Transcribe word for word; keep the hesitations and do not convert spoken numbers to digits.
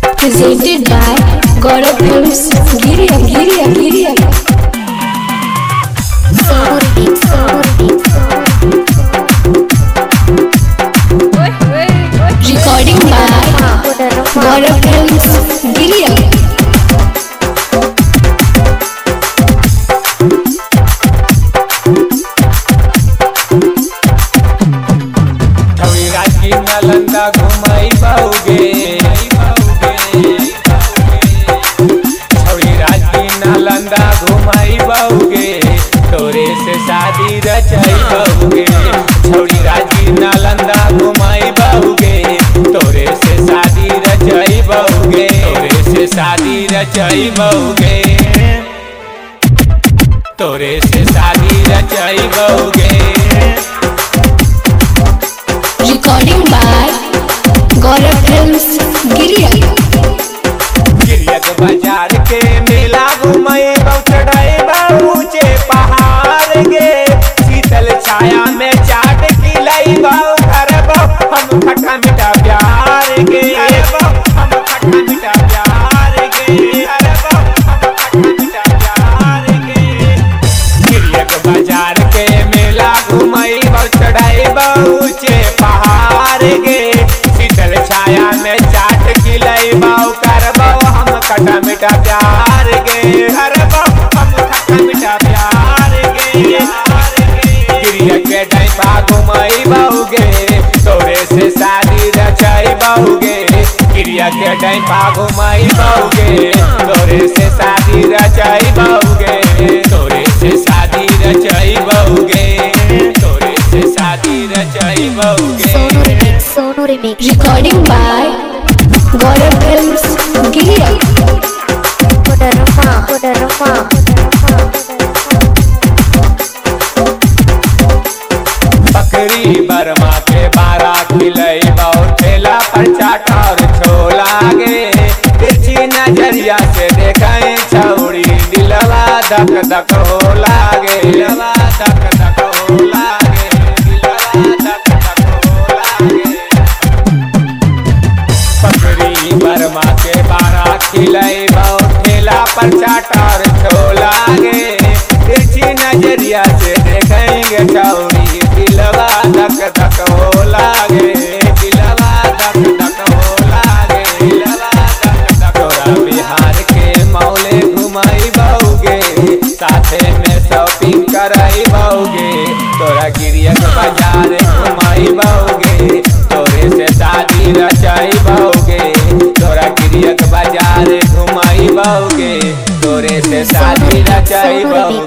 Presented by Gaurav Films, Giriya, Giriya, Giriya. Recording by Gaurav Films, Giriya. Nalanda घुमाई बाऊगे छौड़ी राज की नालंदा घुमाई बाऊगे तोरे से शादी रचाई बाऊगे छौड़ी राज की नालंदा घुमाई बाऊगे तोरे से शादी रचाई बाऊगे तोरे से शादी रचाई बाऊगे तोरे से शादी रचाई बाऊगे। Recording by Gaurav Films, Giriya. गिरिया के बाजार के मेला घुमाए बहु चढ़ाए बहु ऊंचे पहाड़ गे शीतल छाया में चाट खिलाई बहु घर बहु हम खट्टा मीठा प्यार गे हम खट्टा मीठा प्यार गे अरे बहु हम खट्टा मीठा प्यार गे। गिरिया के बाजार के मेला घुमाई बहु चढ़ाए बहु ऊंचे पहाड़ गे शीतल छाया में चाट खिलाई बहु कर बहु हम खट्टा मीठा प्यार गे हर बहु हम खट्टा मीठा प्यार गे। गिरिया के टाइम पा घुमाई बहुगे तोरे से शादी रचाई बहुगे गिरिया के टाइम पा घुमाई बहुगे तोरे से शादी रचाई बहुगे तोरे से शादी रचाई बहुगे तोरे से शादी रचाई बहुगे। Sonu Remix. Recording by Gaurav Films, Giriya. Kudarama, Kudarama, बकरी बर्मा के बारा खिलई बहुत ठेला पर चाट और छोला गे तिरछी नजरिया से देखें छौड़ी दिलवा धक धक हो लागे दिलवा धक धक हो लागे दिलवा धक धक हो लागे। बकरी बर्मा के बारा खिलई बहुत ठेला पर चाट और छोला गे तिरछी नजरिया से देखेंगे छौड़ी दिलवा धक धक हो लागे दिलवा धक धक हो लागे दिलवा धक धक। तोरा बिहार के मौले घुमाई बहुगे साथे में शॉपिंग कराई बहुगे तोरा गिरिया के बाजार घुमाई बहुगे तोरे से शादी रचाई बहुगे तोरा गिरिया के बाजार घुमाई बहुगे तोरे से शादी रचाई बहुगे।